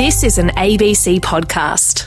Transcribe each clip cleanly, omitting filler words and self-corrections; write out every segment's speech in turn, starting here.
This is an ABC podcast.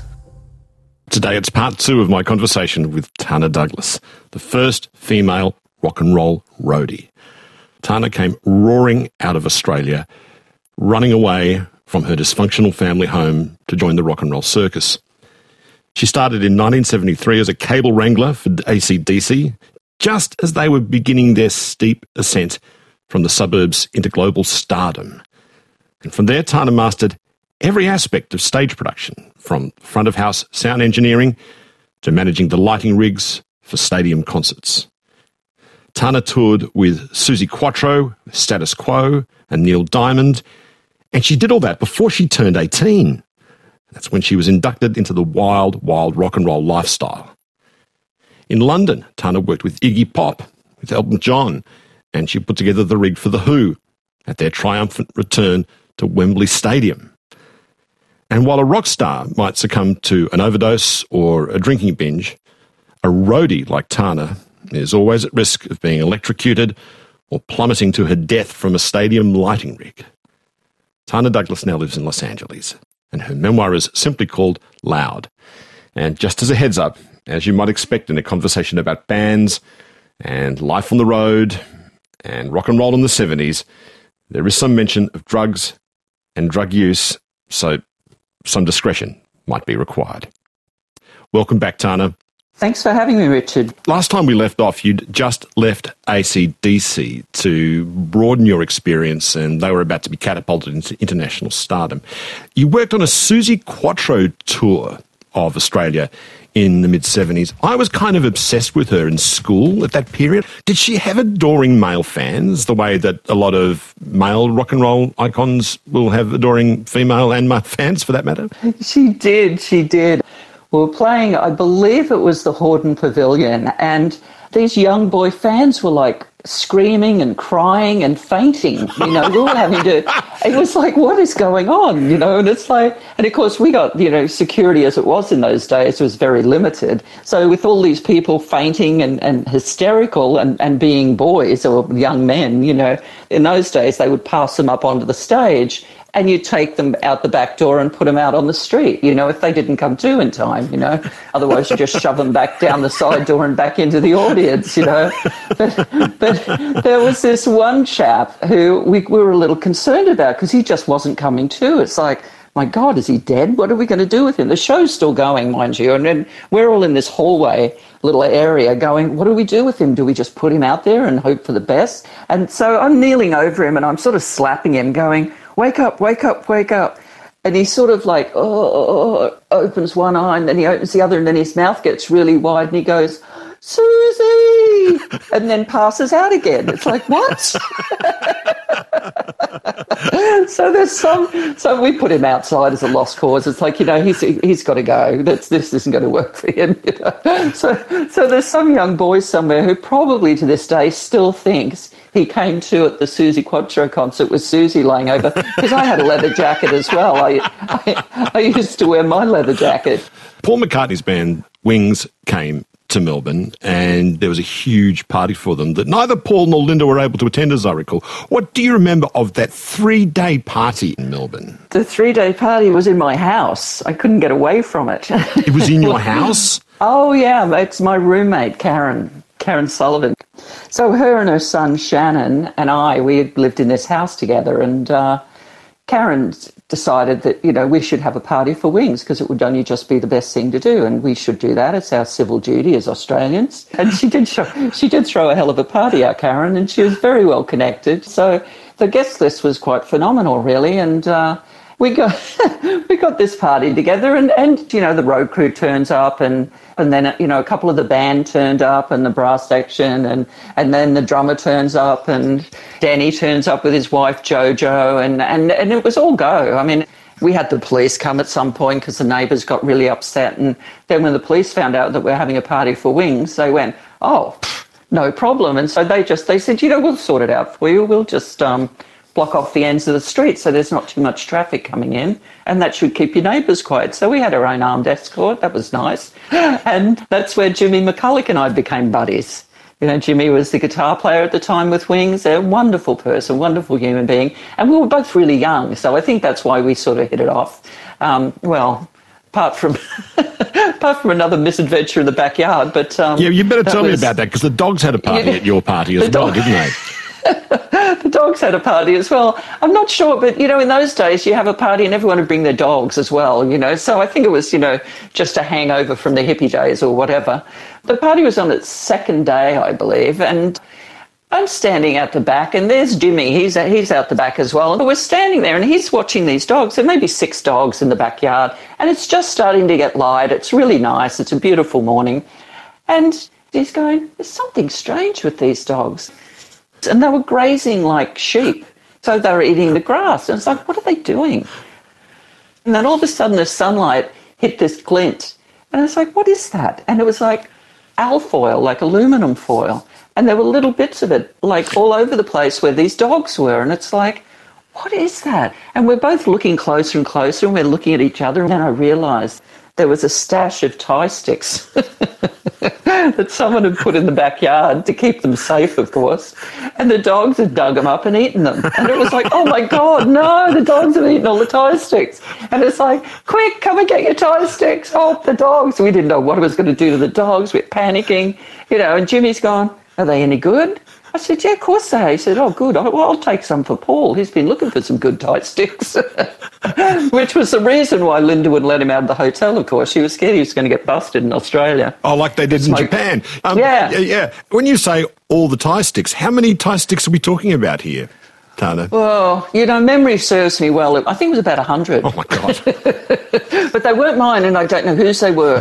Today it's part 2 of my conversation with Tana Douglas, the first female rock and roll roadie. Tana came roaring out of Australia, running away from her dysfunctional family home to join the rock and roll circus. She started in 1973 as a cable wrangler for AC/DC, just as they were beginning their steep ascent from the suburbs into global stardom. And from there, Tana mastered every aspect of stage production, from front-of-house sound engineering to managing the lighting rigs for stadium concerts. Tana toured with Suzi Quatro, Status Quo, and Neil Diamond, and she did all that before she turned 18. That's when she was inducted into the wild, wild rock and roll lifestyle. In London, Tana worked with Iggy Pop, with Elton John, and she put together the rig for The Who at their triumphant return to Wembley Stadium. And while a rock star might succumb to an overdose or a drinking binge, a roadie like Tana is always at risk of being electrocuted or plummeting to her death from a stadium lighting rig. Tana Douglas now lives in Los Angeles, and her memoir is simply called Loud. And just as a heads up, as you might expect in a conversation about bands and life on the road and rock and roll in the 70s, there is some mention of drugs and drug use, so some discretion might be required. Welcome back, Tana. Thanks for having me, Richard. Last time we left off, you'd just left AC/DC to broaden your experience, and they were about to be catapulted into international stardom. You worked on a Suzi Quatro tour of Australia in the mid-70s. I was kind of obsessed with her in school at that period. Did she have adoring male fans, the way that a lot of male rock and roll icons will have adoring female and male fans, for that matter? She did. We were playing, I believe it was the Hordern Pavilion, and these young boy fans were like screaming and crying and fainting, we were having to, it was like, what is going on, and it's like, and of course we got, security as it was in those days was very limited. So with all these people fainting and hysterical and being boys or young men, in those days they would pass them up onto the stage and you take them out the back door and put them out on the street, if they didn't come to in time, Otherwise you just shove them back down the side door and back into the audience, But there was this one chap who we were a little concerned about because he just wasn't coming to. It's like, my God, is he dead? What are we going to do with him? The show's still going, mind you, and then we're all in this hallway little area going, what do we do with him? Do we just put him out there and hope for the best? And so I'm kneeling over him and I'm sort of slapping him going, wake up, wake up, wake up. And he sort of like, opens one eye and then he opens the other and then his mouth gets really wide and he goes, Suzi, and then passes out again. It's like, what? So there's so we put him outside as a lost cause. It's like, he's got to go. This isn't going to work for him. So there's some young boy somewhere who probably to this day still thinks he came to at the Suzi Quatro concert with Suzi laying over, because I had a leather jacket as well. I used to wear my leather jacket. Paul McCartney's band Wings came to Melbourne, and there was a huge party for them that neither Paul nor Linda were able to attend, as I recall. What do you remember of that 3-day party in Melbourne? The 3-day party was in my house. I couldn't get away from it. It was in your house? Oh, yeah. It's my roommate, Karen Sullivan. So her and her son, Shannon, and we had lived in this house together, and Karen decided that, we should have a party for Wings because it would only just be the best thing to do, and we should do that. It's our civil duty as Australians. And she did throw a hell of a party, our Karen, and she was very well connected. So the guest list was quite phenomenal, really, and we got this party together, and the road crew turns up, and then a couple of the band turned up, and the brass section, and then the drummer turns up, and Danny turns up with his wife Jojo, and it was all go. I mean, we had the police come at some point because the neighbours got really upset, and then when the police found out that we're having a party for Wings, they went, oh, no problem, and so they said, we'll sort it out for you. We'll just block off the ends of the street so there's not too much traffic coming in, and that should keep your neighbours quiet. So we had our own armed escort. That was nice. And that's where Jimmy McCulloch and I became buddies. You know, Jimmy was the guitar player at the time with Wings, a wonderful person, wonderful human being. And we were both really young, so I think that's why we sort of hit it off. Apart from another misadventure in the backyard. But yeah, you better tell me about that, because the dogs had a party at your party as well, didn't they? The dogs had a party as well. I'm not sure, but, you know, in those days you have a party and everyone would bring their dogs as well, you know. So I think it was, you know, just a hangover from the hippie days or whatever. The party was on its second day, I believe, and I'm standing at the back, and there's Jimmy. He's out the back as well. And we're standing there, and he's watching these dogs. There may be 6 dogs in the backyard, and it's just starting to get light. It's really nice. It's a beautiful morning. And he's going, there's something strange with these dogs. And they were grazing like sheep. So they were eating the grass. And it's like, what are they doing? And then all of a sudden the sunlight hit this glint. And it's like, what is that? And it was like alfoil, like aluminum foil. And there were little bits of it, like all over the place where these dogs were. And it's like, what is that? And we're both looking closer and closer, and we're looking at each other. And then I realised there was a stash of Thai sticks that someone had put in the backyard to keep them safe, of course. And the dogs had dug them up and eaten them. And it was like, oh, my God, no, the dogs have eaten all the Thai sticks. And it's like, quick, come and get your Thai sticks. Oh, the dogs. We didn't know what it was going to do to the dogs. We're panicking, you know, and Jimmy's gone, are they any good? I said, yeah, of course they are. He said, oh, good. I'll take some for Paul. He's been looking for some good Thai sticks, which was the reason why Linda wouldn't let him out of the hotel, of course. She was scared he was going to get busted in Australia. Oh, like they did in Japan. Yeah. When you say all the Thai sticks, how many Thai sticks are we talking about here, Tana? Well, you know, memory serves me well. I think it was about 100. Oh, my God. But they weren't mine, and I don't know whose they were.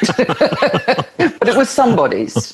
But it was somebody's.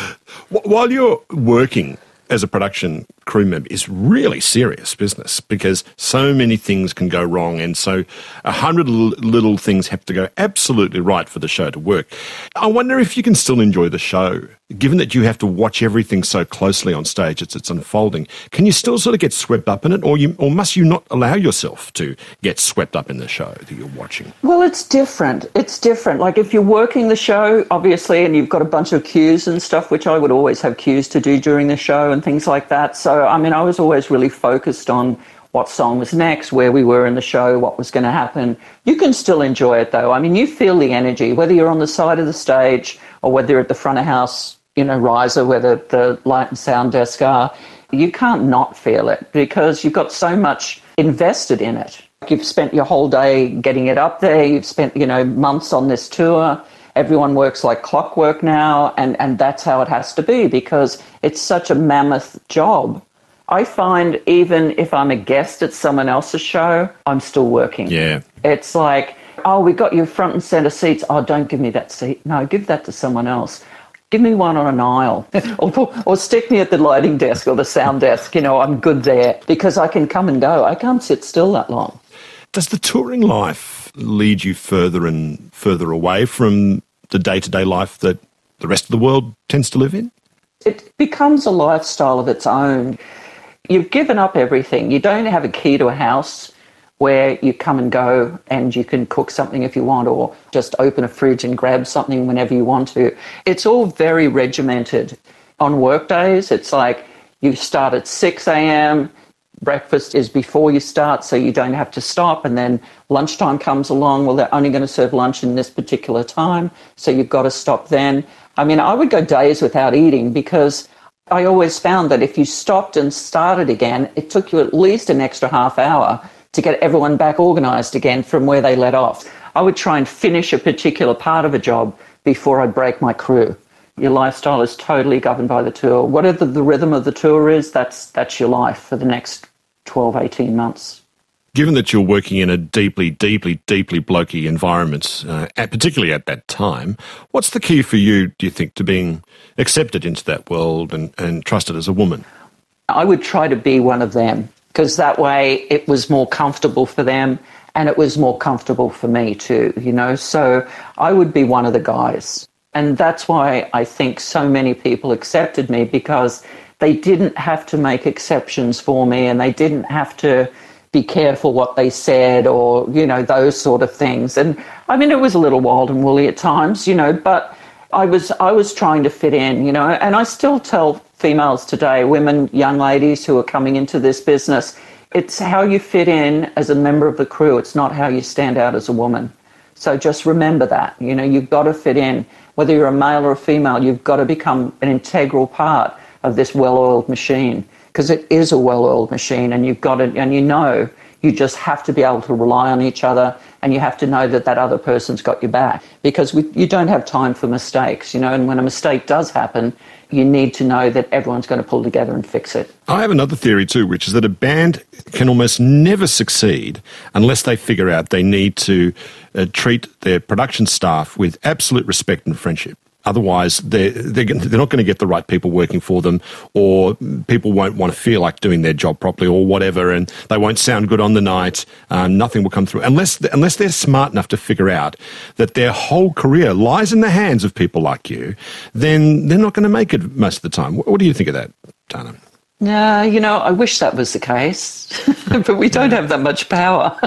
While you're working as a production crew member, is really serious business, because so many things can go wrong, and so 100 little things have to go absolutely right for the show to work. I wonder if you can still enjoy the show, given that you have to watch everything so closely on stage as it's unfolding. Can you still sort of get swept up in it, or must you not allow yourself to get swept up in the show that you're watching? Well, it's different. It's different. Like if you're working the show, obviously, and you've got a bunch of cues and stuff, which I would always have cues to do during the show and things like that. So, I mean, I was always really focused on what song was next, where we were in the show, what was going to happen. You can still enjoy it, though. I mean, you feel the energy, whether you're on the side of the stage or whether you're at the front of house, you know, riser, where the light and sound desk are. You can't not feel it because you've got so much invested in it. You've spent your whole day getting it up there. You've spent, you know, months on this tour. Everyone works like clockwork now, and that's how it has to be because it's such a mammoth job. I find even if I'm a guest at someone else's show, I'm still working. Yeah. It's like, oh, we got you front and centre seats. Oh, don't give me that seat. No, give that to someone else. Give me one on an aisle or stick me at the lighting desk or the sound desk. You know, I'm good there because I can come and go. I can't sit still that long. Does the touring life lead you further and further away from the day-to-day life that the rest of the world tends to live in? It becomes a lifestyle of its own. You've given up everything. You don't have a key to a house where you come and go and you can cook something if you want or just open a fridge and grab something whenever you want to. It's all very regimented. On work days, it's like you start at 6 a.m., breakfast is before you start so you don't have to stop, and then lunchtime comes along. Well, they're only going to serve lunch in this particular time, so you've got to stop then. I mean, I would go days without eating because I always found that if you stopped and started again, it took you at least an extra half hour to get everyone back organised again from where they let off. I would try and finish a particular part of a job before I break my crew. Your lifestyle is totally governed by the tour. Whatever the rhythm of the tour is, that's your life for the next 12, 18 months. Given that you're working in a deeply, deeply, deeply blokey environment, particularly at that time, what's the key for you, do you think, to being accepted into that world and trusted as a woman? I would try to be one of them because that way it was more comfortable for them and it was more comfortable for me too, you know. So I would be one of the guys. And that's why I think so many people accepted me because they didn't have to make exceptions for me and they didn't have to be careful what they said or, you know, those sort of things. And I mean, it was a little wild and woolly at times, you know, but I was trying to fit in, and I still tell females today, women, young ladies who are coming into this business, it's how you fit in as a member of the crew. It's not how you stand out as a woman. So just remember that, you've got to fit in. Whether you're a male or a female, you've got to become an integral part of this well-oiled machine, because it is a well-oiled machine, and you've got it, and you just have to be able to rely on each other, and you have to know that that other person's got your back, because you don't have time for mistakes, and when a mistake does happen, you need to know that everyone's going to pull together and fix it. I have another theory too, which is that a band can almost never succeed unless they figure out they need to treat their production staff with absolute respect and friendship. Otherwise, they're not going to get the right people working for them, or people won't want to feel like doing their job properly or whatever, and they won't sound good on the night. Nothing will come through. Unless they're smart enough to figure out that their whole career lies in the hands of people like you, then they're not going to make it most of the time. What do you think of that, Tana? Yeah, I wish that was the case, but we don't have that much power.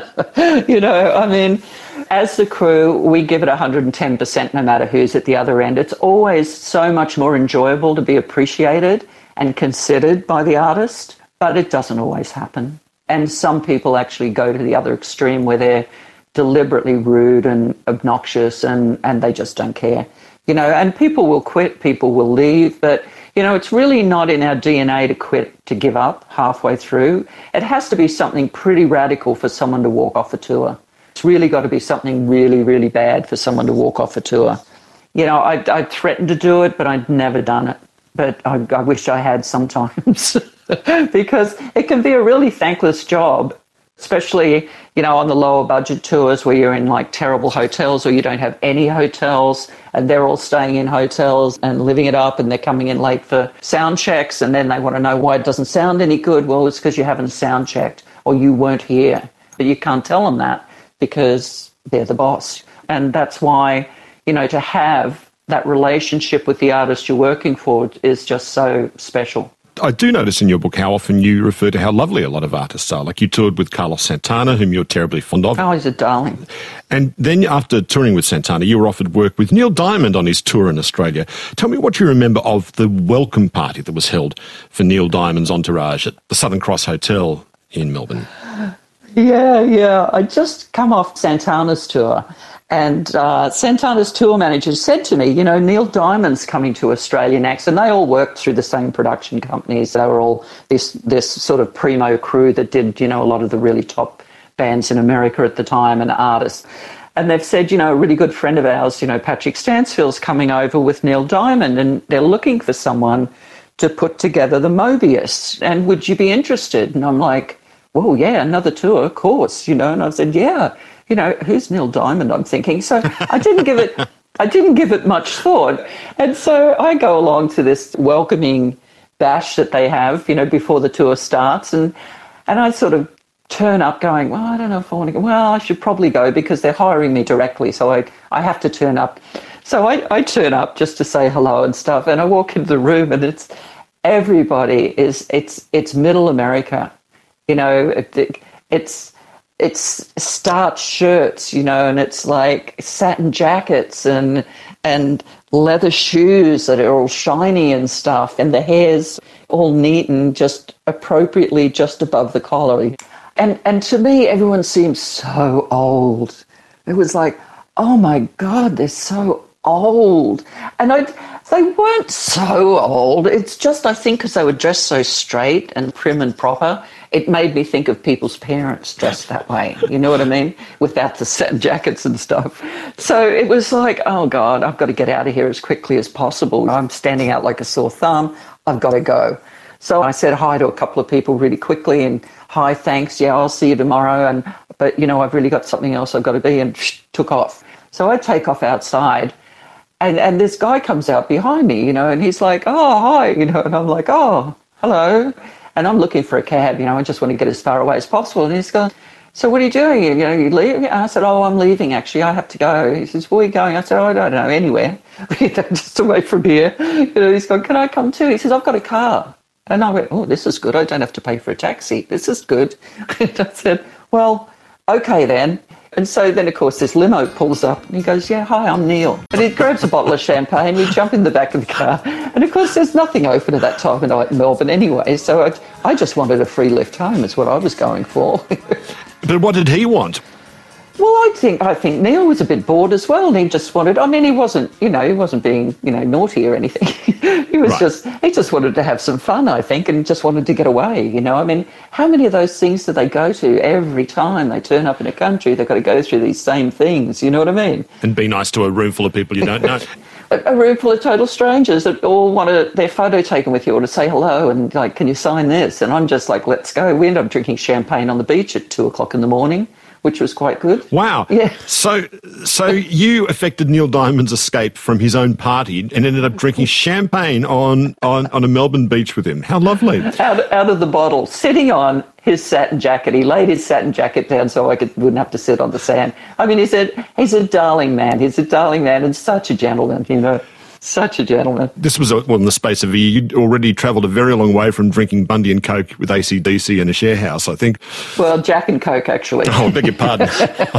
As the crew, we give it 110% no matter who's at the other end. It's always so much more enjoyable to be appreciated and considered by the artist, but it doesn't always happen. And some people actually go to the other extreme where they're deliberately rude and obnoxious and they just don't care. And people will quit, people will leave, but it's really not in our DNA to quit, to give up halfway through. It has to be something pretty radical for someone to walk off a tour. It's really got to be something really, really bad for someone to walk off a tour. I threatened to do it, but I'd never done it. But I wish I had sometimes because it can be a really thankless job, especially, on the lower budget tours where you're in like terrible hotels or you don't have any hotels and they're all staying in hotels and living it up, and they're coming in late for sound checks, and then they want to know why it doesn't sound any good. Well, it's because you haven't sound checked or you weren't here. But you can't tell them that because they're the boss. And that's why, to have that relationship with the artist you're working for is just so special. I do notice in your book how often you refer to how lovely a lot of artists are. Like you toured with Carlos Santana, whom you're terribly fond of. Oh, he's a darling. And then after touring with Santana, you were offered work with Neil Diamond on his tour in Australia. Tell me what you remember of the welcome party that was held for Neil Diamond's entourage at the Southern Cross Hotel in Melbourne. Yeah. I just come off Santana's tour. And Santana's tour manager said to me, Neil Diamond's coming to Australia next. And they all worked through the same production companies. They were all this sort of primo crew that did, a lot of the really top bands in America at the time and artists. And they've said, a really good friend of ours, Patrick Stansfield's coming over with Neil Diamond, and they're looking for someone to put together the Mobius. And would you be interested? And I'm like, well, yeah, another tour, of course, And I said, yeah. Who's Neil Diamond, I'm thinking. So I didn't give it much thought. And so I go along to this welcoming bash that they have, before the tour starts. And I sort of turn up going, well, I don't know if I want to go. Well, I should probably go because they're hiring me directly. So I have to turn up. So I turn up just to say hello and stuff. And I walk into the room and it's middle America. It's starched shirts, and it's like satin jackets and leather shoes that are all shiny and stuff, and the hair's all neat and just appropriately just above the collar. And to me, everyone seems so old. It was like, oh my God, they're so old. And they weren't so old. It's just, I think, because they were dressed so straight and prim and proper, it made me think of people's parents dressed that way. You know what I mean? Without the satin jackets and stuff. So it was like, oh God, I've got to get out of here as quickly as possible. I'm standing out like a sore thumb. I've got to go. So I said hi to a couple of people really quickly and hi, thanks. Yeah, I'll see you tomorrow. But I've really got something else I've got to be, and took off. So I take off outside. And this guy comes out behind me, and he's like, oh, hi, and I'm like, oh, hello. And I'm looking for a cab, I just want to get as far away as possible. And he's going, so what are you doing? You leaving? And I said, oh, I'm leaving, actually. I have to go. He says, where are you going? I said, oh, I don't know, anywhere. Just away from here. He's going, can I come too? He says, I've got a car. And I went, oh, this is good. I don't have to pay for a taxi. This is good. And I said, well, okay then. And so then, of course, this limo pulls up and he goes, yeah, hi, I'm Neil. And he grabs a bottle of champagne, we jump in the back of the car. And, of course, there's nothing open at that time of night in Melbourne anyway. So I just wanted a free lift home is what I was going for. But what did he want? Well, I think Neil was a bit bored as well. And he just wanted, I mean, he wasn't being, naughty or anything. He just wanted to have some fun, I think, and just wanted to get away, I mean, how many of those things do they go to every time they turn up in a country? They've got to go through these same things, you know what I mean? And be nice to a room full of people you don't know. A room full of total strangers that all want their photo taken with you or to say hello and, like, can you sign this? And I'm just like, let's go. We ended up drinking champagne on the beach at 2:00 in the morning, which was quite good. Wow. Yeah. So you affected Neil Diamond's escape from his own party and ended up drinking champagne on a Melbourne beach with him. How lovely. Out of the bottle, sitting on his satin jacket. He laid his satin jacket down so I wouldn't have to sit on the sand. I mean, he's a darling man. He's a darling man and such a gentleman, Such a gentleman. This was in the space of a year. You'd already travelled a very long way from drinking Bundy and Coke with AC/DC in a share house, I think. Well, Jack and Coke, actually. Oh, I beg your pardon.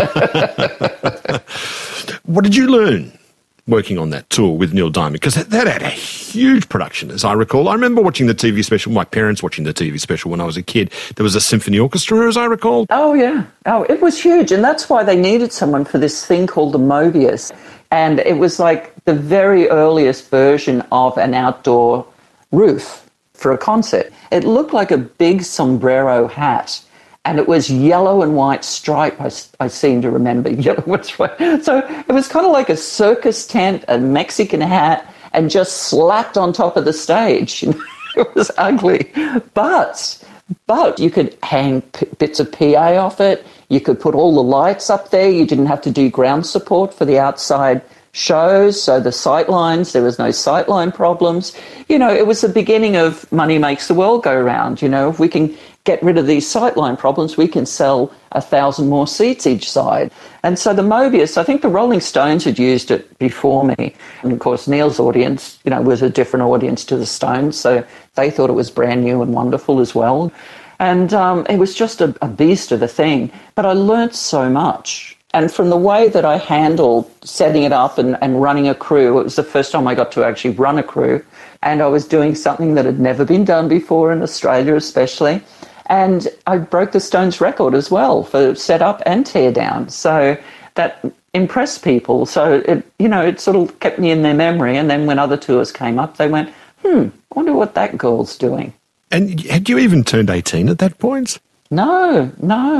What did you learn working on that tour with Neil Diamond? Because that had a huge production, as I recall. I remember watching the TV special, my parents watching the TV special when I was a kid. There was a symphony orchestra, as I recall. Oh, yeah. Oh, it was huge. And that's why they needed someone for this thing called the Mobius. And it was like the very earliest version of an outdoor roof for a concert. It looked like a big sombrero hat, and it was yellow and white stripe, I seem to remember, yellow and white. So it was kind of like a circus tent, a Mexican hat, and just slapped on top of the stage. It was ugly. But you could hang bits of PA off it. You could put all the lights up there. You didn't have to do ground support for the outside shows. So the sightlines, there was no sightline problems. It was the beginning of money makes the world go round. If we can get rid of these sightline problems, we can sell 1,000 more seats each side. And so the Mobius, I think the Rolling Stones had used it before me. And of course, Neil's audience, was a different audience to the Stones. So they thought it was brand new and wonderful as well. And it was just a beast of a thing. But I learnt so much. And from the way that I handled setting it up and running a crew, it was the first time I got to actually run a crew. And I was doing something that had never been done before in Australia especially. And I broke the Stones record as well for set up and tear down. So that impressed people. So it sort of kept me in their memory. And then when other tours came up, they went, I wonder what that girl's doing. And had you even turned 18 at that point? No,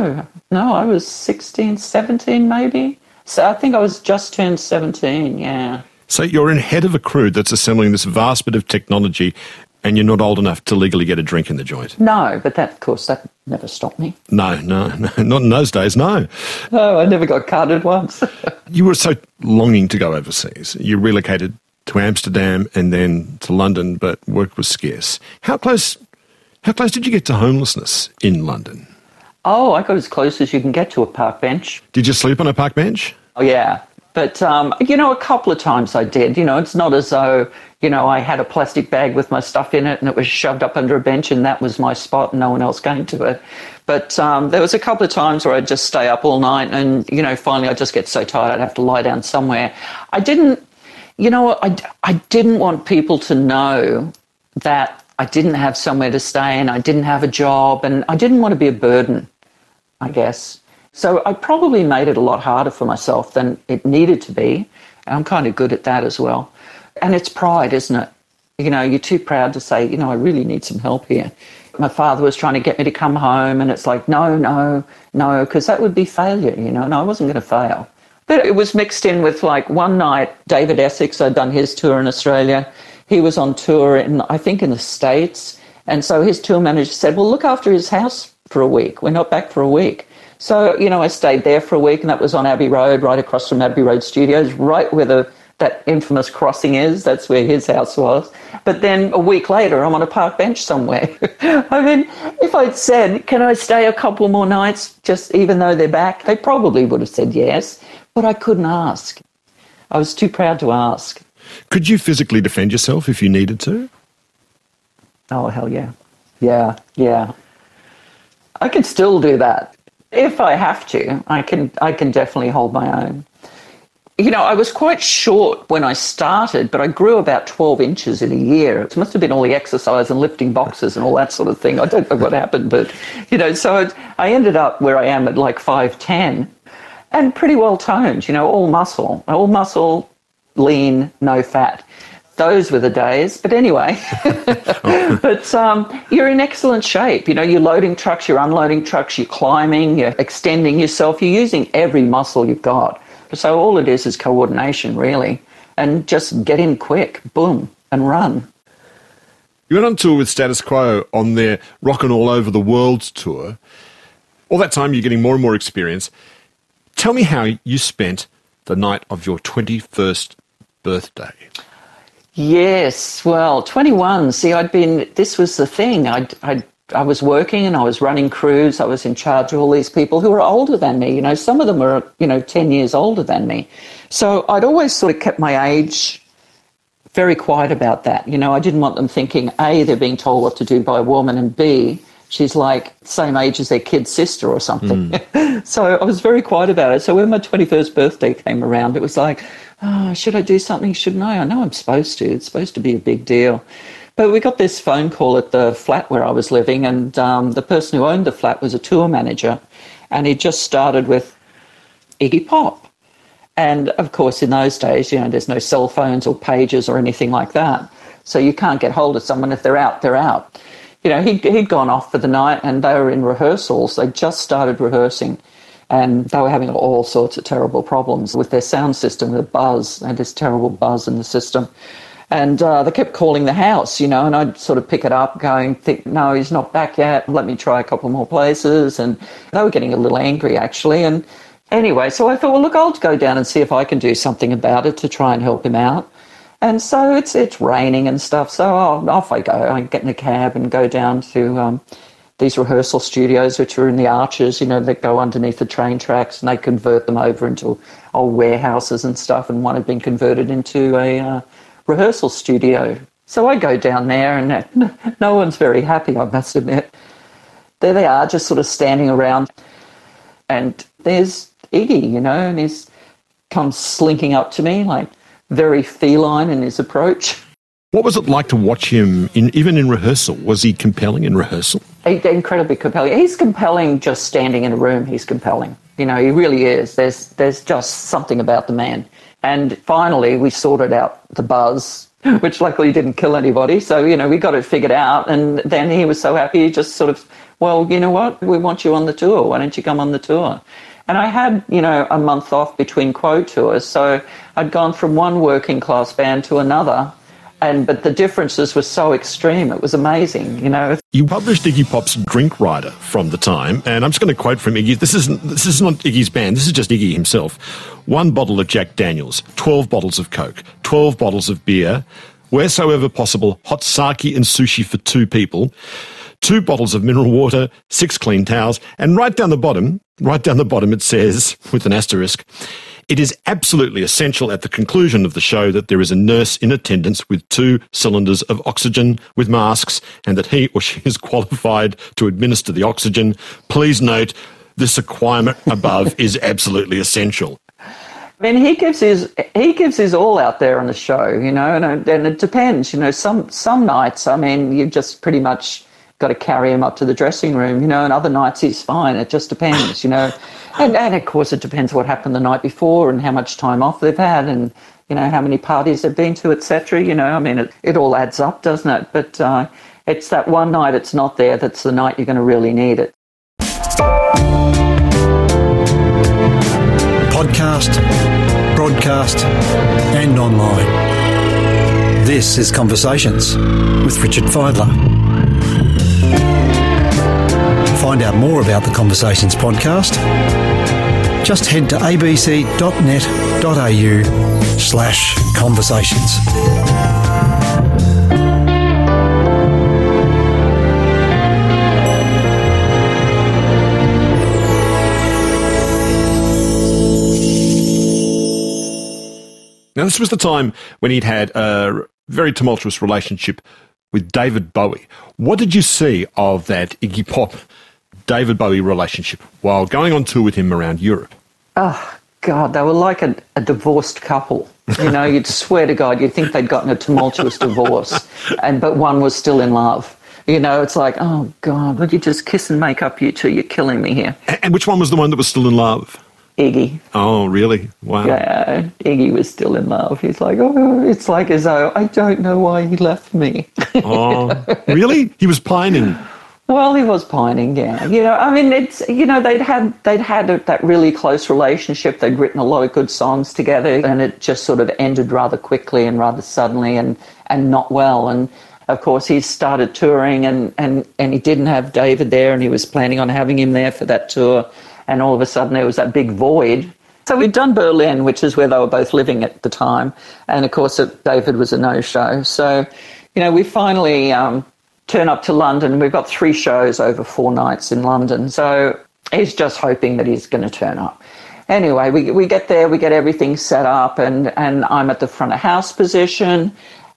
I was 16, 17 maybe. So I think I was just turned 17, yeah. So you're in head of a crew that's assembling this vast bit of technology and you're not old enough to legally get a drink in the joint? No, but that never stopped me. No, not in those days, no. Oh, I never got carded once. You were so longing to go overseas. You relocated to Amsterdam and then to London, but work was scarce. How close did you get to homelessness in London? Oh, I got as close as you can get to a park bench. Did you sleep on a park bench? Oh, yeah. But, a couple of times I did. It's not as though, I had a plastic bag with my stuff in it and it was shoved up under a bench and that was my spot and no one else came to it. But there was a couple of times where I'd just stay up all night and, finally I'd just get so tired I'd have to lie down somewhere. I didn't want people to know that I didn't have somewhere to stay and I didn't have a job and I didn't want to be a burden, I guess. So I probably made it a lot harder for myself than it needed to be. And I'm kind of good at that as well. And it's pride, isn't it? You're too proud to say, I really need some help here. My father was trying to get me to come home and it's like, no, because that would be failure, and I wasn't going to fail. But it was mixed in with one night, David Essex, I'd done his tour in Australia. He was on tour in the States. And so his tour manager said, well, look after his house for a week. We're not back for a week. So, I stayed there for a week and that was on Abbey Road, right across from Abbey Road Studios, right where that infamous crossing is. That's where his house was. But then a week later, I'm on a park bench somewhere. I mean, if I'd said, can I stay a couple more nights, just even though they're back, they probably would have said yes. But I couldn't ask. I was too proud to ask. Could you physically defend yourself if you needed to? Oh, hell yeah. Yeah. I could still do that. If I have to, I can definitely hold my own. You know, I was quite short when I started, but I grew about 12 inches in a year. It must have been all the exercise and lifting boxes and all that sort of thing. I don't know what happened, but, you know, so I ended up where I am at like 5'10", and pretty well toned, you know, all muscle, lean, no fat. Those were the days. But anyway, but you're in excellent shape. You know, you're loading trucks, you're unloading trucks, you're climbing, you're extending yourself, you're using every muscle you've got. So all it is coordination, really, and just get in quick, boom, and run. You went on tour with Status Quo on their Rockin' All Over the World tour. All that time you're getting more and more experience. Tell me how you spent the night of your 21st birthday. Yes, well, 21. See, this was the thing. I was working and I was running crews. I was in charge of all these people who were older than me. You know, some of them were, 10 years older than me. So I'd always sort of kept my age very quiet about that. You know, I didn't want them thinking, A, they're being told what to do by a woman, and B, she's like same age as their kid's sister or something. So I was very quiet about it. So when my 21st birthday came around, it was like, oh, should I do something? Shouldn't I? I know I'm supposed to. It's supposed to be a big deal. But we got this phone call at the flat where I was living, and the person who owned the flat was a tour manager, and he just started with Iggy Pop. And, of course, in those days, you know, there's no cell phones or pages or anything like that. So you can't get hold of someone. If they're out, they're out. You know, he'd gone off for the night and they were in rehearsals. They just started rehearsing and they were having all sorts of terrible problems with their sound system, the buzz. They had this terrible buzz in the system. And they kept calling the house, you know, and I'd sort of pick it up going, no, he's not back yet. Let me try a couple more places. And they were getting a little angry, actually. And anyway, so I thought, well, look, I'll go down and see if I can do something about it to try and help him out. And so it's raining and stuff, so off I go. I get in a cab and go down to these rehearsal studios, which are in the arches, you know, that go underneath the train tracks, and they convert them over into old warehouses and stuff, and one had been converted into a rehearsal studio. So I go down there, and no one's very happy, I must admit. There they are, just sort of standing around, and there's Iggy, you know, and he's comes slinking up to me, like, very feline in his approach. What was it like to watch him, even in rehearsal? Was he compelling in rehearsal? Incredibly compelling. He's compelling just standing in a room. He's compelling. You know, he really is. There's just something about the man. And finally, we sorted out the buzz, which luckily didn't kill anybody. So, you know, we got it figured out. And then he was so happy, he just sort of, well, you know what? We want you on the tour. Why don't you come on the tour? And I had, you know, a month off between Quo tours, so I'd gone from one working class band to another, but the differences were so extreme. It was amazing, you know. You published Iggy Pop's Drink Rider from the time, and I'm just going to quote from Iggy. This is not Iggy's band. This is just Iggy himself. 1 bottle of Jack Daniels, 12 bottles of Coke, 12 bottles of beer, wheresoever possible, hot sake and sushi for 2 people. 2 bottles of mineral water, 6 clean towels, and right down the bottom it says, with an asterisk, it is absolutely essential at the conclusion of the show that there is a nurse in attendance with 2 cylinders of oxygen with masks and that he or she is qualified to administer the oxygen. Please note, this requirement above is absolutely essential. I mean, he gives his all out there on the show, you know, and it depends, you know, some nights, I mean, you just pretty much got to carry him up to the dressing room, you know, and other nights he's fine. It just depends, you know. And of course it depends what happened the night before and how much time off they've had and, you know, how many parties they've been to, etc. You know, I mean, it all adds up, doesn't it? But it's that one night it's not there that's the night you're going to really need it. Podcast, broadcast and online. This is Conversations with Richard Fidler. Find out more about the Conversations podcast. Just head to abc.net.au/conversations. Now, this was the time when he'd had a very tumultuous relationship with David Bowie. What did you see of that Iggy Pop David Bowie relationship while going on tour with him around Europe? Oh, God, they were like a divorced couple. You know, you'd swear to God, you'd think they'd gotten a tumultuous divorce, but one was still in love. You know, it's like, oh, God, would you just kiss and make up, you two? You're killing me here. And which one was the one that was still in love? Iggy. Oh, really? Wow. Yeah, Iggy was still in love. He's like, oh, it's like as though I don't know why he left me. Oh, really? He was pining. Well, he was pining, yeah. You know, I mean, it's, you know, they'd had that really close relationship. They'd written a lot of good songs together, and it just sort of ended rather quickly and rather suddenly and not well. And of course, he started touring, and he didn't have David there, and he was planning on having him there for that tour. And all of a sudden, there was that big void. So we'd done Berlin, which is where they were both living at the time. And of course, David was a no-show. So, you know, we finally turn up to London. We've got 3 shows over 4 nights in London. So he's just hoping that he's going to turn up. Anyway, we get there, we get everything set up, and I'm at the front of house position.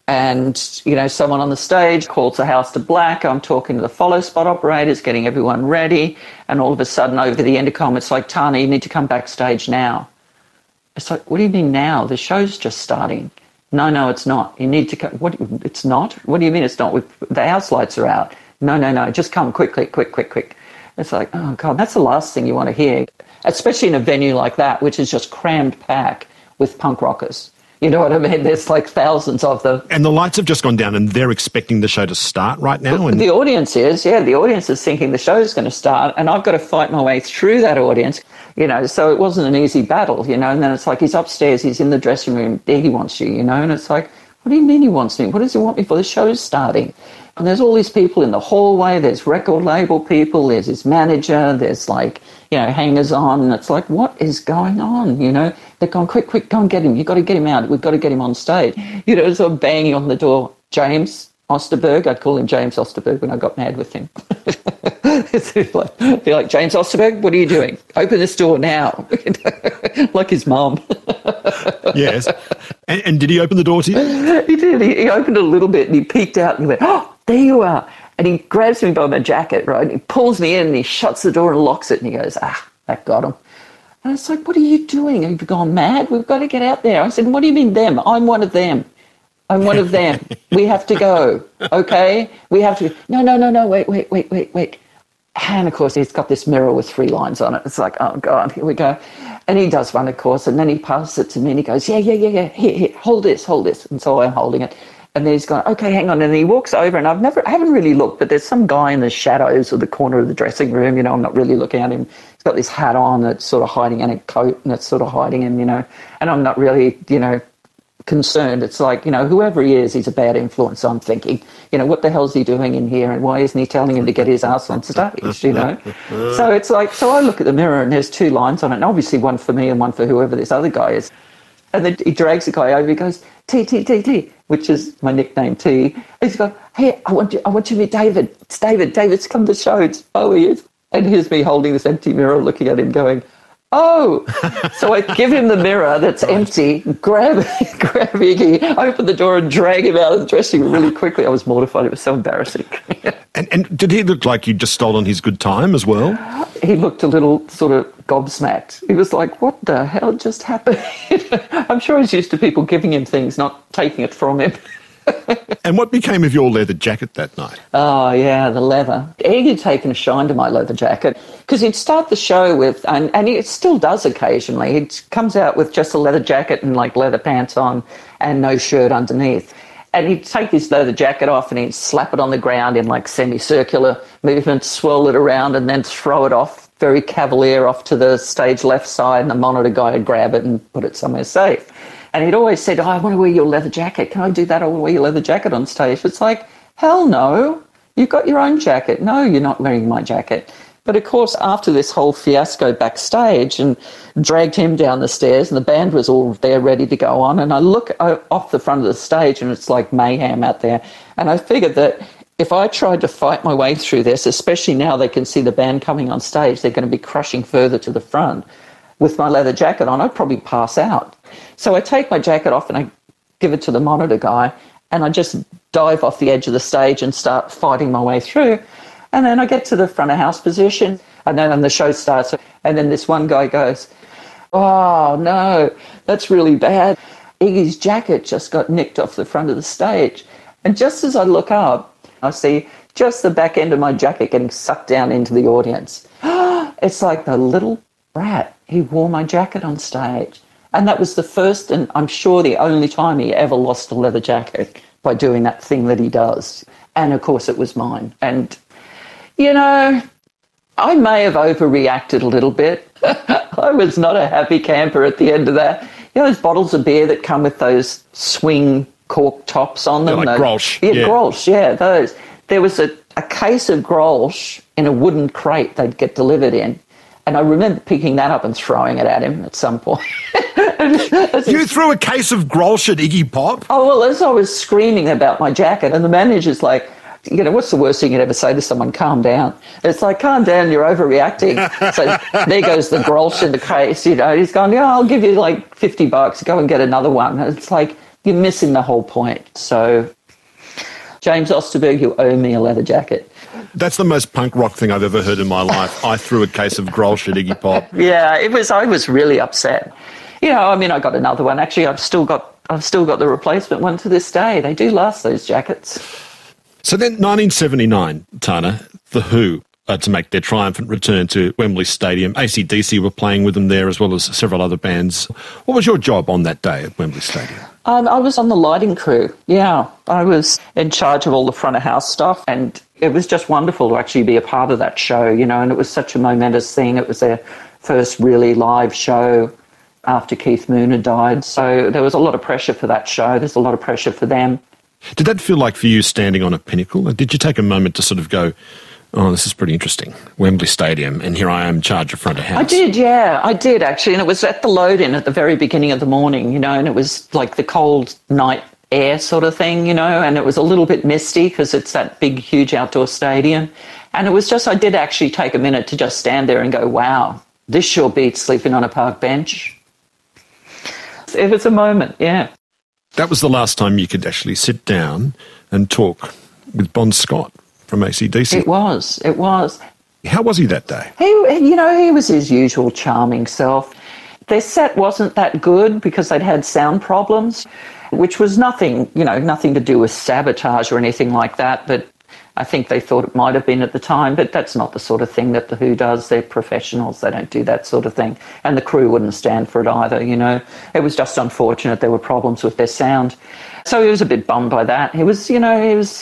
And, you know, someone on the stage calls the house to black. I'm talking to the follow spot operators, getting everyone ready. And all of a sudden, over the intercom, it's like, Tana, you need to come backstage now. It's like, what do you mean now? The show's just starting. No, it's not. You need to come. What? It's not? What do you mean it's not? The house lights are out. No. Just come quickly, quick. It's like, oh, God, that's the last thing you want to hear, especially in a venue like that, which is just crammed packed with punk rockers. You know what I mean? There's like thousands of them. And the lights have just gone down and they're expecting the show to start right now? The audience is, the audience is thinking the show's going to start, and I've got to fight my way through that audience, you know, so it wasn't an easy battle, you know, and then it's like he's upstairs, he's in the dressing room, there he wants you, you know, and it's like, what do you mean he wants me? What does he want me for? The show's starting. And there's all these people in the hallway, there's record label people, there's his manager, there's like, you know, hangers-on, and it's like, what is going on, you know? They're going, quick, go and get him. You've got to get him out. We've got to get him on stage. You know, sort of banging on the door. James Osterberg, I'd call him James Osterberg when I got mad with him. Be like, James Osterberg, what are you doing? Open this door now. Like his mum. Yes. And did he open the door to you? He did. He opened a little bit and he peeked out and he went, oh, there you are. And he grabs me by my jacket, right? And he pulls me in and he shuts the door and locks it and he goes, that got him. And it's like, what are you doing? Have you gone mad? We've got to get out there. I said, what do you mean them? I'm one of them. I'm one of them. We have to go, okay? We have to. No, wait. And, of course, he's got this mirror with 3 lines on it. It's like, oh, God, here we go. And he does one, of course, and then he passes it to me and he goes, yeah, here, hold this. And so I'm holding it. And then he's gone, okay, hang on. And he walks over, and I haven't really looked, but there's some guy in the shadows of the corner of the dressing room, you know, I'm not really looking at him. He's got this hat on that's sort of hiding, and a coat and it's sort of hiding him, you know, and I'm not really, you know, concerned. It's like, you know, whoever he is, he's a bad influence. I'm thinking, you know, what the hell's he doing in here, and why isn't he telling him to get his ass on stage, you know? So it's like, so I look at the mirror and there's 2 lines on it, and obviously one for me and one for whoever this other guy is. And then he drags the guy over, he goes, T, which is my nickname, T. He's going, hey, I want you to meet David. It's David. David's come to the show. It's Bowie. And here's me holding this empty mirror, looking at him going, oh. So I give him the mirror that's empty, grab Iggy, open the door and drag him out of the dressing room really quickly. I was mortified. It was so embarrassing. And did he look like you'd just stolen his good time as well? He looked a little sort of gobsmacked. He was like, what the hell just happened? I'm sure he's used to people giving him things, not taking it from him. And what became of your leather jacket that night? Oh, yeah, the leather. He had taken a shine to my leather jacket because he'd start the show with, and he still does occasionally, he comes out with just a leather jacket and like leather pants on and no shirt underneath. And he'd take his leather jacket off and he'd slap it on the ground in like semicircular movements, swirl it around and then throw it off, very cavalier, off to the stage left side, and the monitor guy would grab it and put it somewhere safe. And he'd always said, I want to wear your leather jacket. Can I do that? I want to wear your leather jacket on stage. It's like, hell no. You've got your own jacket. No, you're not wearing my jacket. But, of course, after this whole fiasco backstage and dragged him down the stairs and the band was all there ready to go on, and I look off the front of the stage and it's like mayhem out there. And I figured that if I tried to fight my way through this, especially now they can see the band coming on stage, they're going to be crushing further to the front. With my leather jacket on, I'd probably pass out. So I take my jacket off and I give it to the monitor guy and I just dive off the edge of the stage and start fighting my way through. And then I get to the front of house position, and then the show starts, and then this one guy goes, "Oh, no, that's really bad. Iggy's jacket just got nicked off the front of the stage." And just as I look up, I see just the back end of my jacket getting sucked down into the audience. It's like the little brat. He wore my jacket on stage. And that was the first and I'm sure the only time he ever lost a leather jacket by doing that thing that he does. And, of course, it was mine. And, you know, I may have overreacted a little bit. I was not a happy camper at the end of that. You know those bottles of beer that come with those swing cork tops on them? Yeah, like Grolsch. Yeah, Grolsch, yeah, those. There was a case of Grolsch in a wooden crate they'd get delivered in. And I remember picking that up and throwing it at him at some point. You threw a case of Grolsch at Iggy Pop? Oh, well, as I was screaming about my jacket, and the manager's like, you know, what's the worst thing you'd ever say to someone? Calm down. It's like, calm down, you're overreacting. So there goes the Grolsch in the case, you know. He's gone, yeah, I'll give you like $50, go and get another one. And it's like, you're missing the whole point. So, James Osterberg, you owe me a leather jacket. That's the most punk rock thing I've ever heard in my life. I threw a case of Grolsch at Iggy Pop. Yeah, I was really upset. You know, I mean, I got another one. Actually, I've still got the replacement one to this day. They do last, those jackets. So then 1979, Tana, The Who, to make their triumphant return to Wembley Stadium. AC/DC were playing with them there as well as several other bands. What was your job on that day at Wembley Stadium? I was on the lighting crew, yeah. I was in charge of all the front of house stuff, and it was just wonderful to actually be a part of that show, you know, and it was such a momentous thing. It was their first really live show after Keith Moon had died. So there was a lot of pressure for that show. There's a lot of pressure for them. Did that feel like for you standing on a pinnacle? Did you take a moment to sort of go, oh, this is pretty interesting, Wembley Stadium, and here I am in charge of front of house? I did, yeah, I did actually, and it was at the load-in at the very beginning of the morning, you know, and it was like the cold night air sort of thing, you know, and it was a little bit misty because it's that big, huge outdoor stadium. And it was just, I did actually take a minute to just stand there and go, wow, this sure beats sleeping on a park bench. It was a moment, yeah. That was the last time you could actually sit down and talk with Bon Scott from AC/DC. It was. How was he that day? He was his usual charming self. Their set wasn't that good because they'd had sound problems, which was nothing to do with sabotage or anything like that, but I think they thought it might have been at the time, but that's not the sort of thing that The Who does. They're professionals. They don't do that sort of thing. And the crew wouldn't stand for it either, you know. It was just unfortunate there were problems with their sound. So he was a bit bummed by that. He was kind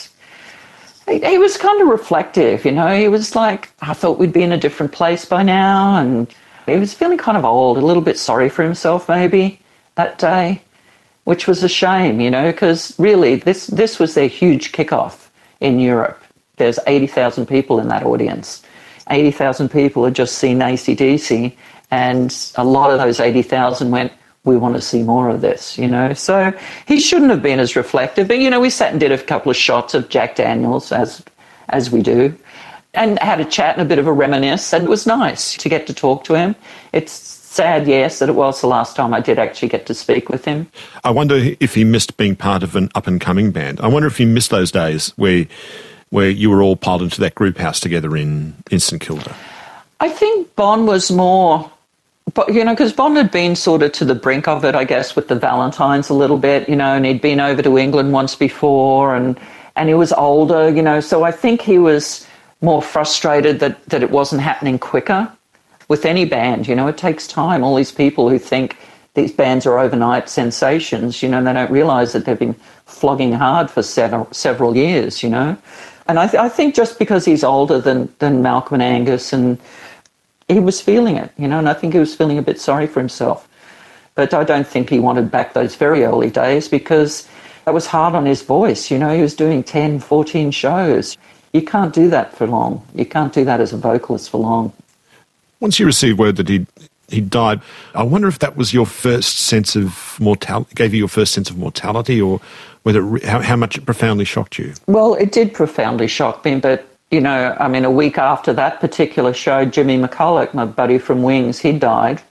of reflective, you know. He was like, I thought we'd be in a different place by now. And he was feeling kind of old, a little bit sorry for himself maybe that day, which was a shame, you know, because really this was their huge kickoff in Europe. There's 80,000 people in that audience. 80,000 people had just seen AC/DC, and a lot of those 80,000 went, we want to see more of this, you know. So he shouldn't have been as reflective. But, you know, we sat and did a couple of shots of Jack Daniels, as we do, and had a chat and a bit of a reminisce, and it was nice to get to talk to him. It's sad, yes, that it was the last time I did actually get to speak with him. I wonder if he missed being part of an up-and-coming band. I wonder if he missed those days where you were all piled into that group house together in St Kilda. I think Bon was more, you know, because Bon had been sort of to the brink of it, I guess, with the Valentines a little bit, you know, and he'd been over to England once before, and he was older, you know, so I think he was more frustrated that it wasn't happening quicker. With any band, you know, it takes time. All these people who think these bands are overnight sensations, you know, they don't realise that they've been flogging hard for several years, you know. And I think just because he's older than Malcolm and Angus, and he was feeling it, you know, and I think he was feeling a bit sorry for himself. But I don't think he wanted back those very early days because that was hard on his voice, you know. He was doing 10, 14 shows. You can't do that for long. You can't do that as a vocalist for long. Once you received word that he died, I wonder if that was your first sense of mortality, gave you your first sense of mortality, or whether how much it profoundly shocked you. Well, it did profoundly shock me, but, you know, I mean, a week after that particular show, Jimmy McCulloch, my buddy from Wings, he died,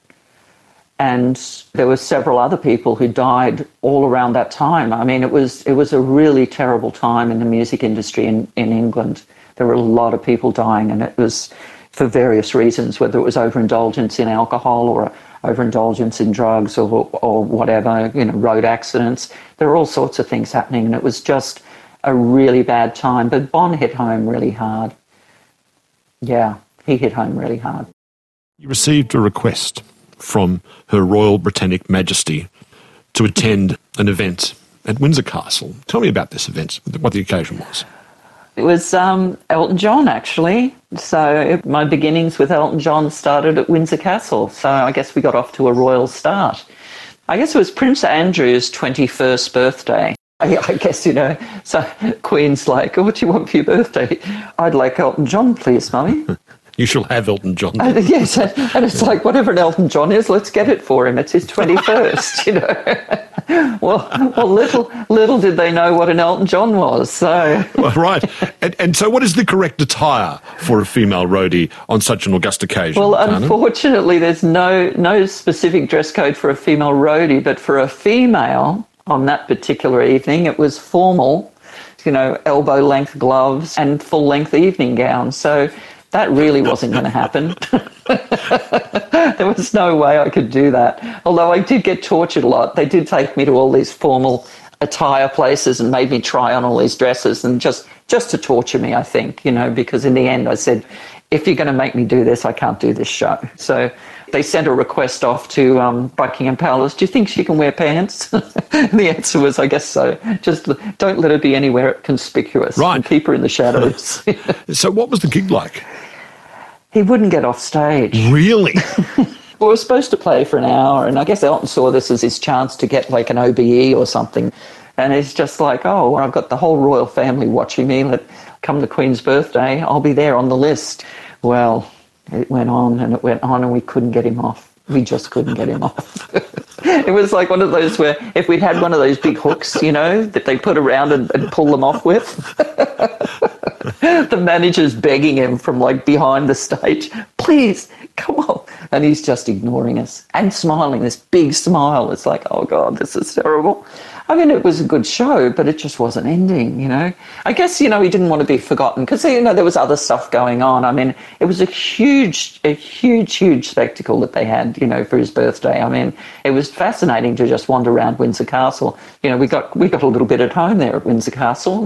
and there were several other people who died all around that time. I mean, it was a really terrible time in the music industry in England. There were a lot of people dying, and it was for various reasons, whether it was overindulgence in alcohol or overindulgence in drugs or whatever, road accidents. There were all sorts of things happening, and it was just a really bad time. But Bon hit home really hard. Yeah, he hit home really hard. You received a request from Her Royal Britannic Majesty to attend an event at Windsor Castle. Tell me about this event, what the occasion was. It was Elton John, actually. So my beginnings with Elton John started at Windsor Castle. So I guess we got off to a royal start. I guess it was Prince Andrew's 21st birthday. I guess, so Queen's like, what do you want for your birthday? I'd like Elton John, please, Mummy. You shall have Elton John. Yes, and it's like, whatever an Elton John is, let's get it for him. It's his 21st, Well, little did they know what an Elton John was, so... Well, right. And so what is the correct attire for a female roadie on such an august occasion? Well, Tana? Unfortunately, there's no specific dress code for a female roadie, but for a female on that particular evening, it was formal, elbow-length gloves and full-length evening gown. So that really wasn't going to happen. There was no way I could do that. Although I did get tortured a lot. They did take me to all these formal attire places and made me try on all these dresses, and just to torture me, I think, because in the end I said, if you're going to make me do this, I can't do this show. So they sent a request off to Buckingham Palace. Do you think she can wear pants? The answer was, I guess so. Just don't let her be anywhere conspicuous. Right. And keep her in the shadows. So what was the gig like? He wouldn't get off stage. Really? We were supposed to play for an hour, and I guess Elton saw this as his chance to get like an OBE or something. And he's just like, oh, I've got the whole royal family watching me. Come the Queen's birthday, I'll be there on the list. Well, it went on and it went on, and we couldn't get him off. We just couldn't get him off. It was like one of those where if we'd had one of those big hooks, that they put around and pull them off with. The manager's begging him from like behind the stage, please, come on. And he's just ignoring us and smiling, this big smile. It's like, oh God, this is terrible. I mean, it was a good show, but it just wasn't ending, I guess, he didn't want to be forgotten because, there was other stuff going on. I mean, it was a huge spectacle that they had, for his birthday. I mean, it was fascinating to just wander around Windsor Castle. We got a little bit at home there at Windsor Castle,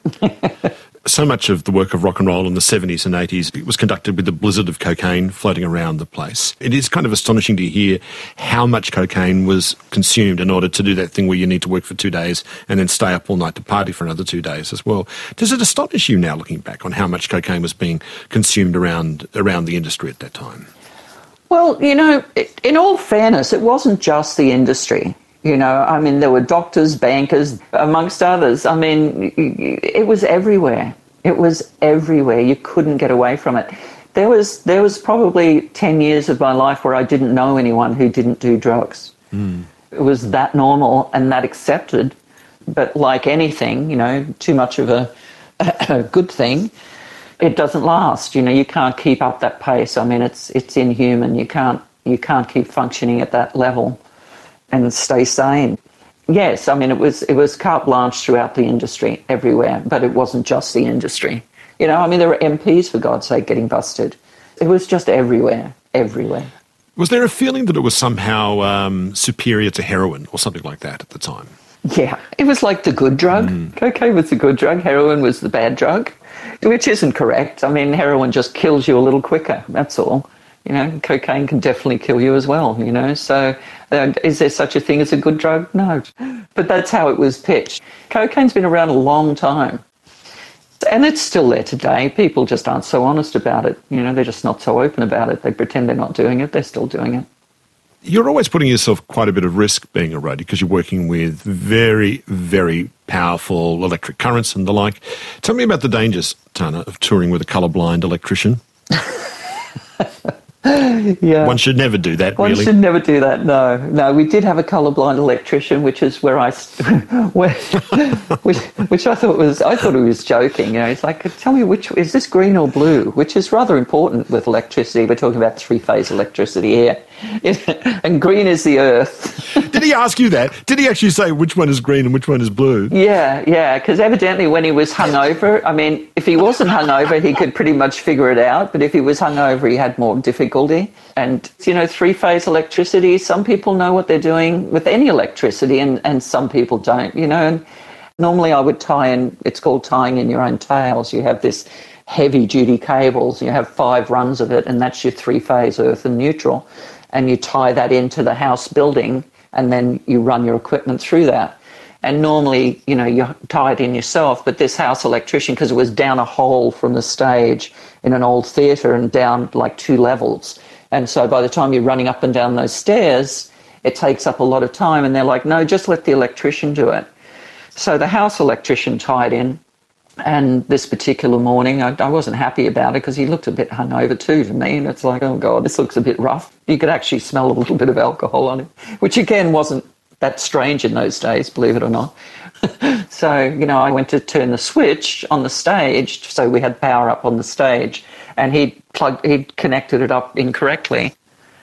So much of the work of rock and roll in the 70s and 80s was conducted with the blizzard of cocaine floating around the place. It is kind of astonishing to hear how much cocaine was consumed in order to do that thing where you need to work for 2 days and then stay up all night to party for another 2 days as well. Does it astonish you now, looking back, on how much cocaine was being consumed around the industry at that time? Well, in all fairness, it wasn't just the industry. I mean, there were doctors, bankers, amongst others. I mean, it was everywhere. It was everywhere. You couldn't get away from it. There was probably 10 years of my life where I didn't know anyone who didn't do drugs. Mm. It was that normal and that accepted. But like anything, too much of a good thing, it doesn't last. You can't keep up that pace. I mean, it's inhuman. You can't keep functioning at that level and stay sane. Yes, I mean, it was carte blanche throughout the industry, everywhere, but it wasn't just the industry. I mean, there were MPs, for God's sake, getting busted. It was just everywhere. Was there a feeling that it was somehow superior to heroin or something like that at the time? Yeah, it was like the good drug. Cocaine was the good drug, heroin was the bad drug, which isn't correct. I mean, heroin just kills you a little quicker, that's all. Cocaine can definitely kill you as well, So is there such a thing as a good drug? No. But that's how it was pitched. Cocaine's been around a long time. And it's still there today. People just aren't so honest about it. They're just not so open about it. They pretend they're not doing it. They're still doing it. You're always putting yourself quite a bit of risk being a roadie because you're working with very, very powerful electric currents and the like. Tell me about the dangers, Tana, of touring with a colourblind electrician. Yeah. One should never do that, really. One should never do that, no. We did have a colourblind electrician, which is where which I thought he was joking. He's like, tell me, is this green or blue? Which is rather important with electricity. We're talking about three-phase electricity here. And green is the earth. Did he ask you that? Did he actually say which one is green and which one is blue? Yeah, because evidently when he was hungover, I mean, if he wasn't hungover, he could pretty much figure it out, but if he was hungover, he had more difficulty. And, three-phase electricity, some people know what they're doing with any electricity, and some people don't, and normally I would tie in, it's called tying in your own tails. You have this heavy-duty cables, you have 5 runs of it, and that's your three-phase earth and neutral, and you tie that into the house building, and then you run your equipment through that. And normally, you tie it in yourself, but this house electrician, because it was down a hole from the stage in an old theatre and down like 2 levels, and so by the time you're running up and down those stairs, it takes up a lot of time, and they're like, no, just let the electrician do it. So the house electrician tied in, and this particular morning, I wasn't happy about it because he looked a bit hungover too to me, and it's like, oh God, this looks a bit rough. You could actually smell a little bit of alcohol on him, which again wasn't that strange in those days, believe it or not. So, I went to turn the switch on the stage, so we had power up on the stage, and he'd connected it up incorrectly.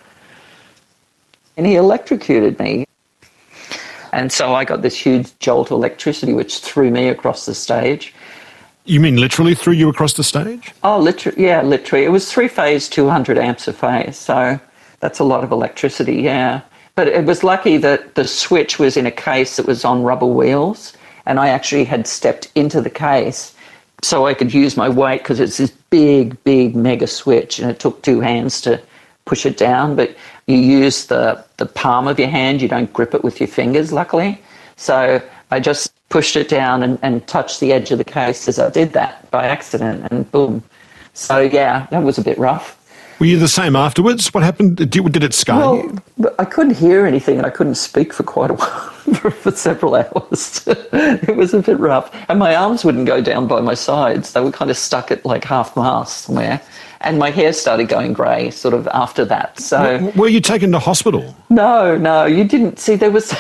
And he electrocuted me. And so I got this huge jolt of electricity which threw me across the stage. You mean literally threw you across the stage? Oh, literally. It was 3-phase, 200 amps a phase, so that's a lot of electricity, yeah. But it was lucky that the switch was in a case that was on rubber wheels, and I actually had stepped into the case so I could use my weight, because it's this big, big mega switch, and it took 2 hands to push it down, but you use the palm of your hand, you don't grip it with your fingers, luckily. So I just pushed it down and touched the edge of the case as I did that by accident, and boom. So, yeah, that was a bit rough. Were you the same afterwards? What happened? Did it scar you? Well, I couldn't hear anything, and I couldn't speak for quite a while, for several hours. It was a bit rough. And my arms wouldn't go down by my sides. They were kind of stuck at like half-mast somewhere. And my hair started going grey sort of after that. So were you taken to hospital? No, you didn't. See, there was...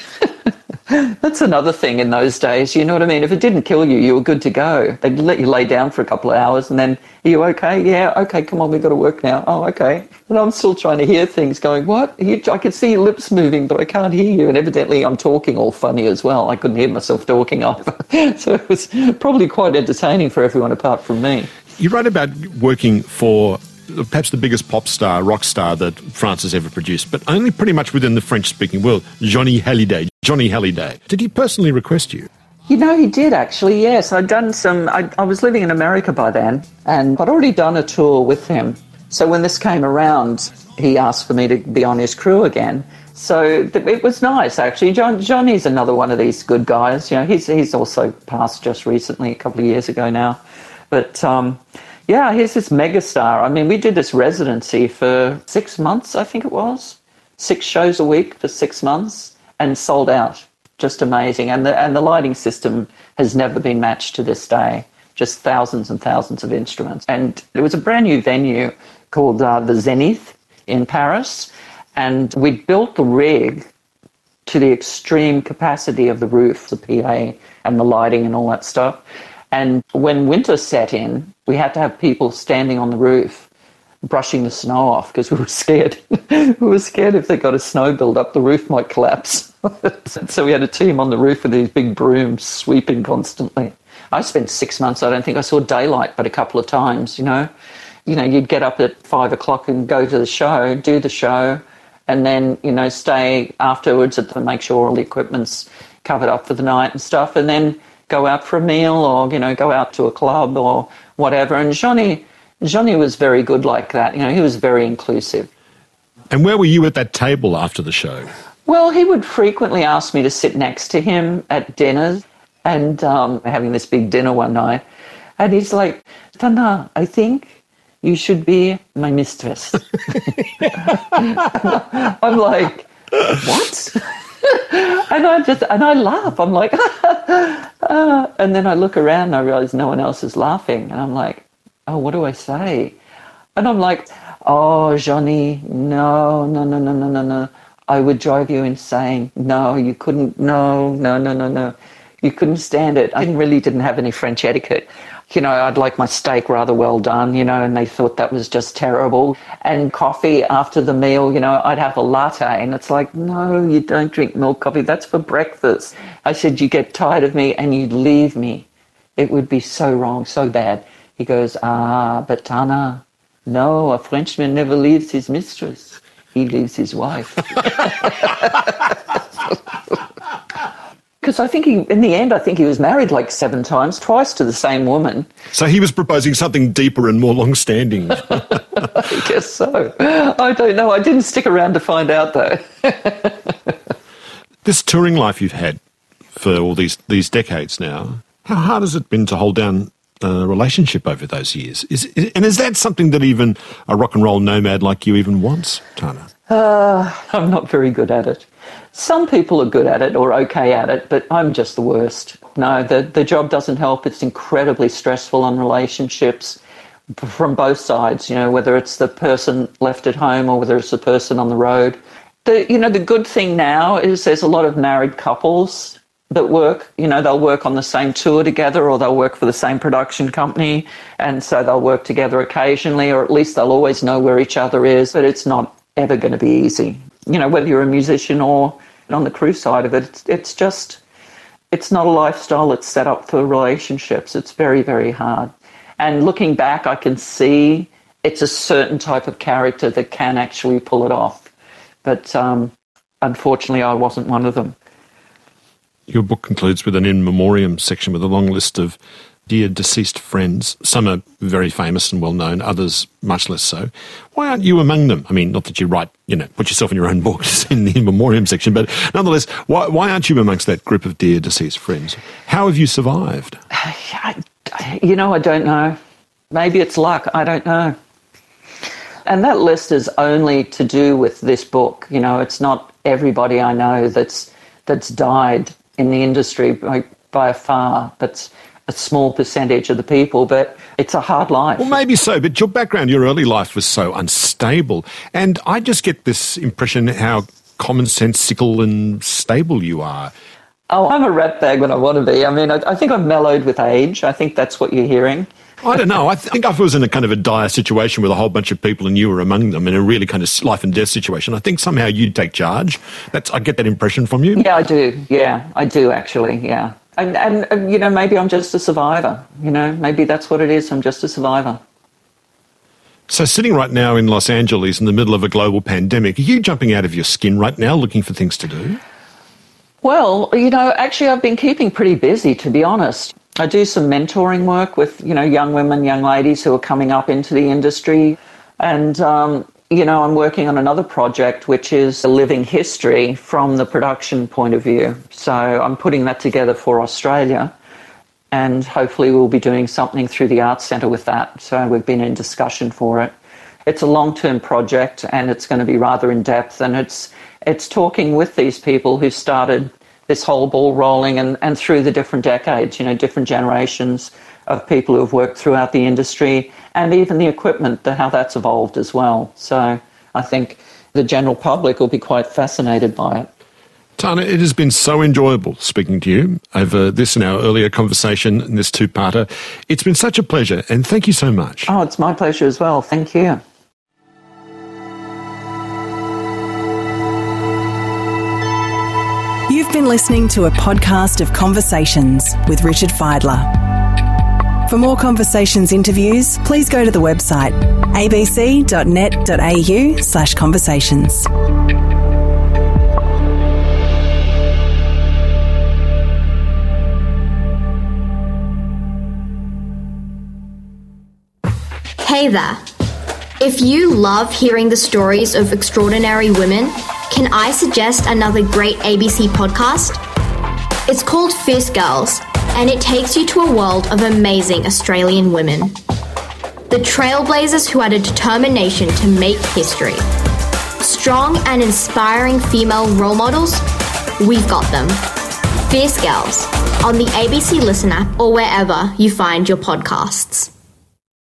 That's another thing in those days, you know what I mean? If it didn't kill you, you were good to go. They'd let you lay down for a couple of hours and then, are you okay? Yeah, okay, come on, we've got to work now. Oh, okay. And I'm still trying to hear things going, what? I can see your lips moving, but I can't hear you. And evidently I'm talking all funny as well. I couldn't hear myself talking either. So it was probably quite entertaining for everyone apart from me. You wrote about working for perhaps the biggest pop star, rock star that France has ever produced, but only pretty much within the French-speaking world, Johnny Hallyday. Johnny Hallyday. Did he personally request you? He did actually, yes. I'd done I was living in America by then, and I'd already done a tour with him. So when this came around, he asked for me to be on his crew again. So it was nice, actually. Johnny's another one of these good guys. He's also passed just recently, a couple of years ago now. But, yeah, he's this megastar. I mean, we did this residency for 6 months, I think it was. 6 shows a week for 6 months, and sold out. Just amazing. And the lighting system has never been matched to this day. Just thousands and thousands of instruments. And it was a brand new venue called the Zenith in Paris. And we built the rig to the extreme capacity of the roof, the PA and the lighting and all that stuff. And when winter set in, we had to have people standing on the roof brushing the snow off because we were scared. We were scared if they got a snow build-up, the roof might collapse. So we had a team on the roof with these big brooms sweeping constantly. I spent 6 months, I don't think I saw daylight but a couple of times, you'd get up at 5 o'clock and go to the show, do the show, and then, stay afterwards to make sure all the equipment's covered up for the night and stuff, and then go out for a meal or, go out to a club or whatever. And Johnny was very good like that. He was very inclusive. And where were you at that table after the show? Well, he would frequently ask me to sit next to him at dinners, and having this big dinner one night. And he's like, Tana, I think you should be my mistress. I'm like, what? And I laugh. I'm like, and then I look around and I realize no one else is laughing. And I'm like, oh, what do I say? And I'm like, oh, Johnny, no. I would drive you insane. No, you couldn't. No. You couldn't stand it. I really didn't have any French etiquette. You know, I'd like my steak rather well done, you know, and they thought that was just terrible. And coffee after the meal, you know, I'd have a latte, and it's like, no, you don't drink milk coffee. That's for breakfast. I said, you get tired of me and you'd leave me. It would be so wrong, so bad. He goes, but Tana, no, a Frenchman never leaves his mistress. He leaves his wife. Because I think in the end, I think he was married like 7 times, twice to the same woman. So he was proposing something deeper and more long-standing. I guess so. I don't know. I didn't stick around to find out, though. This touring life you've had for all these decades now, how hard has it been to hold down a relationship over those years? And is that something that even a rock and roll nomad like you even wants, Tana? I'm not very good at it. Some people are good at it or okay at it, but I'm just the worst. No, the job doesn't help. It's incredibly stressful on relationships from both sides, you know, whether it's the person left at home or whether it's the person on the road. The good thing now is there's a lot of married couples that work. You know, they'll work on the same tour together or they'll work for the same production company, and so they'll work together occasionally, or at least they'll always know where each other is, but it's not ever going to be easy. You know, whether you're a musician or on the crew side of it, it's not a lifestyle that's set up for relationships. It's very, very hard. And looking back, I can see it's a certain type of character that can actually pull it off. But unfortunately, I wasn't one of them. Your book concludes with an in memoriam section with a long list of dear deceased friends. Some are very famous and well-known, others much less so. Why aren't you among them? I mean, not that you write, you know, put yourself in your own books in the in memoriam section, but nonetheless, why aren't you amongst that group of dear deceased friends? How have you survived? I don't know. Maybe it's luck. I don't know. And that list is only to do with this book. You know, it's not everybody I know that's died in the industry by a far. That's a small percentage of the people, but it's a hard life. Well, maybe so, but your background, your early life was so unstable. And I just get this impression how commonsensical and stable you are. Oh, I'm a ratbag when I want to be. I mean, I think I've mellowed with age. I think that's what you're hearing. I don't know. I think if I was in a kind of a dire situation with a whole bunch of people and you were among them in a really kind of life and death situation, I think somehow you'd take charge. I get that impression from you. Yeah, I do. Yeah, I do actually, yeah. And you know, maybe I'm just a survivor. You know, maybe that's what it is. I'm just a survivor. So sitting right now in Los Angeles in the middle of a global pandemic, are you jumping out of your skin right now looking for things to do? Well, you know, actually I've been keeping pretty busy, to be honest. I do some mentoring work with, you know, young women, young ladies who are coming up into the industry. And, you know, I'm working on another project, which is a living history from the production point of view. So I'm putting that together for Australia. And hopefully we'll be doing something through the Arts Centre with that. So we've been in discussion for it. It's a long-term project and it's going to be rather in-depth. And it's talking with these people who started this whole ball rolling and through the different decades, you know, different generations of people who have worked throughout the industry and even the equipment, how that's evolved as well. So I think the general public will be quite fascinated by it. Tana, it has been so enjoyable speaking to you over this and our earlier conversation in this two-parter. It's been such a pleasure and thank you so much. Oh, it's my pleasure as well. Thank you. You've been listening to a podcast of Conversations with Richard Fidler. For more Conversations interviews, please go to the website abc.net.au/conversations. Hey there. If you love hearing the stories of extraordinary women, can I suggest another great ABC podcast? It's called Fierce Girls, and it takes you to a world of amazing Australian women. The trailblazers who had a determination to make history. Strong and inspiring female role models? We've got them. Fierce Girls, on the ABC Listen app or wherever you find your podcasts.